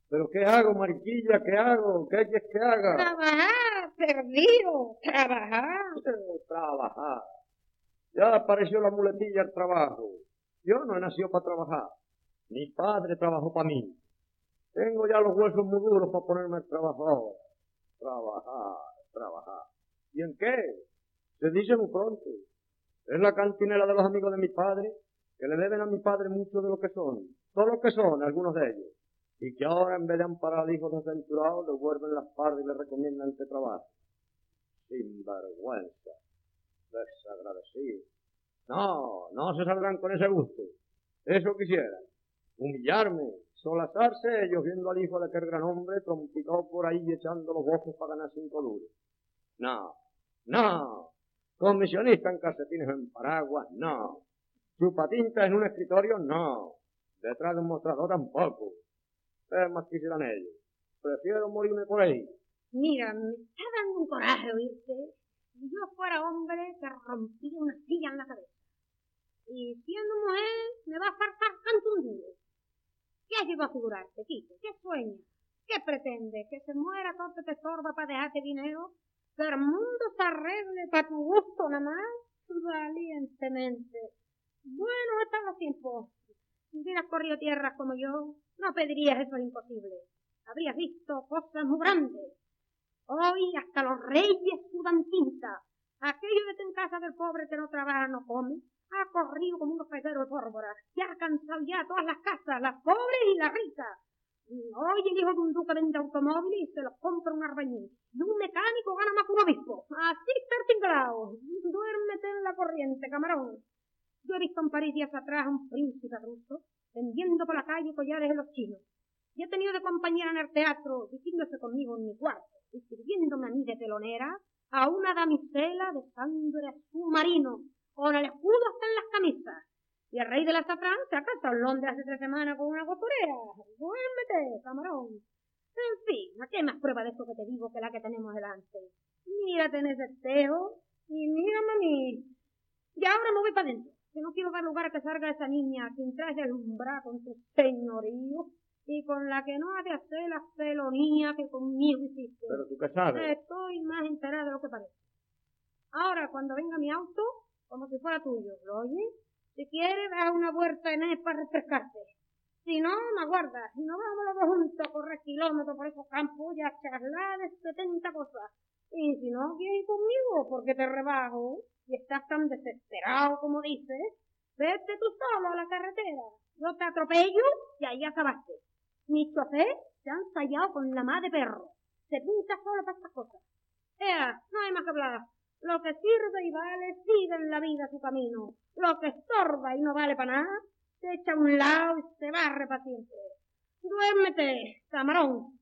¿Pero qué hago, Mariquilla? ¿Qué hago? ¿Qué quieres que haga? Trabajar, perdido, trabajar. Trabajar. Ya apareció la muletilla al trabajo. Yo no he nacido para trabajar. Mi padre trabajó para mí. Tengo ya los huesos muy duros para ponerme al trabajo ahora. Trabajar, trabajar. ¿Y en qué? Se dice muy pronto. Es la cantinela de los amigos de mi padre, que le deben a mi padre mucho de lo que son. Todo lo que son, algunos de ellos. Y que ahora, en vez de amparar al hijo desventurado, le vuelven las pardas y le recomiendan que trabaje. Sinvergüenza. Desagradecido. No, no se saldrán con ese gusto. Eso quisieran. Humillarme, solazarse ellos viendo al hijo de aquel gran hombre trompicado por ahí echando los bofes para ganar 5 duros. No, no. Comisionista en calcetines en paraguas, no. Chupatinta en un escritorio, no. Detrás de un mostrador tampoco. ¿Qué más quisieran ellos? Prefiero morirme por ahí. Mira, me está dando un coraje, ¿oíste? Si yo fuera hombre, te rompía una silla en la cabeza. Y siendo mujer, me va a faltar tanto un duro. ¿Qué llegó a figurarte, Quique? ¿Qué sueña? ¿Qué pretende? ¿Que se muera todo te estorba para dejarte dinero? ¿Que el mundo se arregle para tu gusto nada más? Valientemente. Bueno, están los tiempos. Si hubieras corrido tierras como yo, no pedirías eso imposible. Habrías visto cosas muy grandes. Hoy hasta los reyes sudan tinta. Aquello de que en casa del pobre que no trabaja no come, ha corrido como unos peseros de pólvora. Ya ha cansado ya todas las casas, las pobres y las ricas. Hoy el hijo de un duque vende automóviles y se los compra un arbañil. Y un mecánico gana más que un obispo. Así está el tinglao. Duérmete en la corriente, camarón. Yo he visto en París días atrás a un príncipe ruso vendiendo por la calle collares de los chinos. Y he tenido de compañera en el teatro, diciéndose conmigo en mi cuarto, y sirviéndome a mí de telonera, a una damisela de sangre submarino, con el escudo hasta en las camisas. Y el rey de la azafrán se ha casado en Londres hace 3 semanas con una costurera. Duérmete, camarón. En fin, ¿a qué más prueba de esto que te digo que la que tenemos delante? Mírate en ese espejo y mírame a mí. Y ahora me voy para adentro, que no quiero dar lugar a que salga esa niña sin traje de alumbrar con su señorío y con la que no ha de hacer la felonía que conmigo hiciste. Pero tú qué sabes. Estoy más enterada de lo que parece. Ahora, cuando venga mi auto, como si fuera tuyo, ¿lo oyes? Si quieres, da una vuelta en él para refrescarte. Si no, me aguardas. Y nos vamos los dos juntos a correr kilómetros por esos campos y a charlar de 70 cosas. Y si no quieres ir conmigo, porque te rebajo y estás tan desesperado como dices, vete tú solo a la carretera. Yo te atropello y ahí acabaste. Mi chofer se ha ensayado con la madre de perro. Se pinta solo para estas cosas. No hay más que hablar. Lo que sirve y vale sigue en la vida su camino. Lo que estorba y no vale para nada, se echa a un lado y se barre para siempre. Duérmete, camarón.